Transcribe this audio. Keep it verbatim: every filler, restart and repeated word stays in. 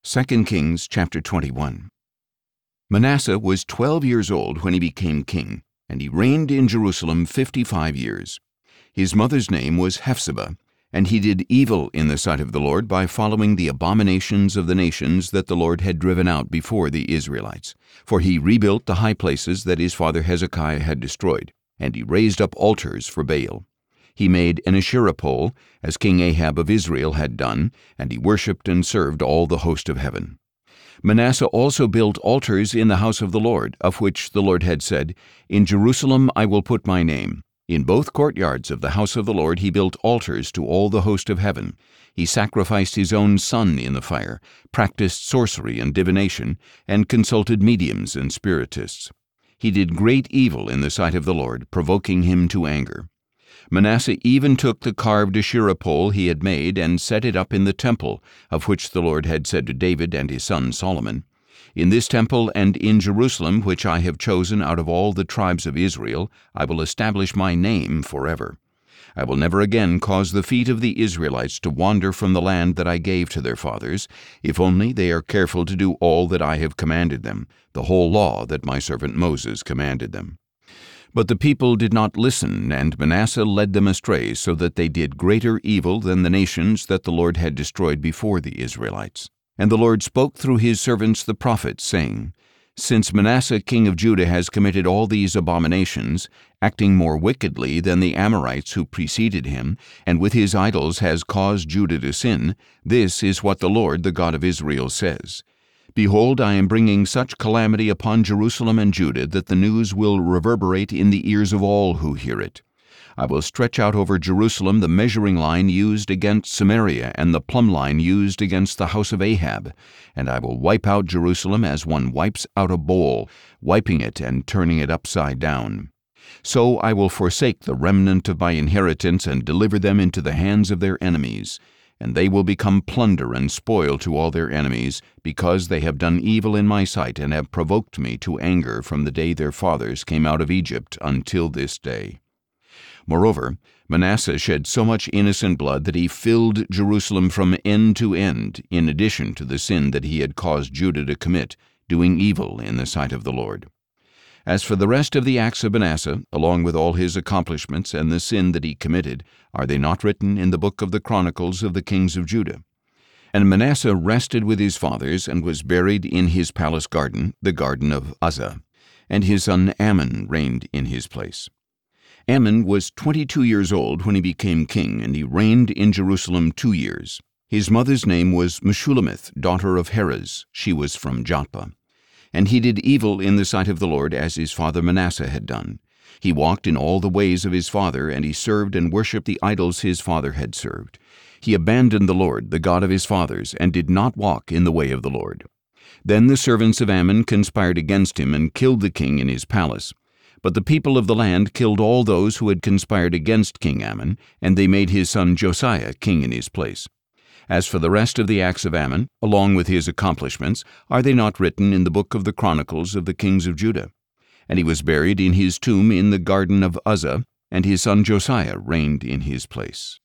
Second Kings chapter twenty-one. Manasseh was twelve years old when he became king, and he reigned in Jerusalem fifty-five years. His mother's name was Hephzibah, and he did evil in the sight of the Lord by following the abominations of the nations that the Lord had driven out before the Israelites. For he rebuilt the high places that his father Hezekiah had destroyed, and he raised up altars for Baal. He made an Asherah pole, as King Ahab of Israel had done, and he worshipped and served all the host of heaven. Manasseh also built altars in the house of the Lord, of which the Lord had said, "In Jerusalem I will put my name." In both courtyards of the house of the Lord he built altars to all the host of heaven. He sacrificed his own son in the fire, practiced sorcery and divination, and consulted mediums and spiritists. He did great evil in the sight of the Lord, provoking him to anger. Manasseh even took the carved Asherah pole he had made and set it up in the temple, of which the Lord had said to David and his son Solomon, "In this temple and in Jerusalem, which I have chosen out of all the tribes of Israel, I will establish my name forever. I will never again cause the feet of the Israelites to wander from the land that I gave to their fathers, if only they are careful to do all that I have commanded them, the whole law that my servant Moses commanded them." But the people did not listen, and Manasseh led them astray, so that they did greater evil than the nations that the Lord had destroyed before the Israelites. And the Lord spoke through his servants the prophets, saying, "Since Manasseh king of Judah has committed all these abominations, acting more wickedly than the Amorites who preceded him, and with his idols has caused Judah to sin, this is what the Lord, the God of Israel, says. Behold, I am bringing such calamity upon Jerusalem and Judah that the news will reverberate in the ears of all who hear it. I will stretch out over Jerusalem the measuring line used against Samaria and the plumb line used against the house of Ahab, and I will wipe out Jerusalem as one wipes out a bowl, wiping it and turning it upside down. So I will forsake the remnant of my inheritance and deliver them into the hands of their enemies. And they will become plunder and spoil to all their enemies, because they have done evil in my sight and have provoked me to anger from the day their fathers came out of Egypt until this day." Moreover, Manasseh shed so much innocent blood that he filled Jerusalem from end to end, in addition to the sin that he had caused Judah to commit, doing evil in the sight of the Lord. As for the rest of the acts of Manasseh, along with all his accomplishments and the sin that he committed, are they not written in the book of the Chronicles of the kings of Judah? And Manasseh rested with his fathers and was buried in his palace garden, the garden of Uzzah, and his son Amon reigned in his place. Amon was twenty-two years old when he became king, and he reigned in Jerusalem two years. His mother's name was Meshullemeth, daughter of Herez. She was from Jotbah. And he did evil in the sight of the Lord, as his father Manasseh had done. He walked in all the ways of his father, and he served and worshipped the idols his father had served. He abandoned the Lord, the God of his fathers, and did not walk in the way of the Lord. Then the servants of Amon conspired against him and killed the king in his palace. But the people of the land killed all those who had conspired against King Amon, and they made his son Josiah king in his place. As for the rest of the acts of Amon, along with his accomplishments, are they not written in the book of the Chronicles of the kings of Judah? And he was buried in his tomb in the garden of Uzzah, and his son Josiah reigned in his place.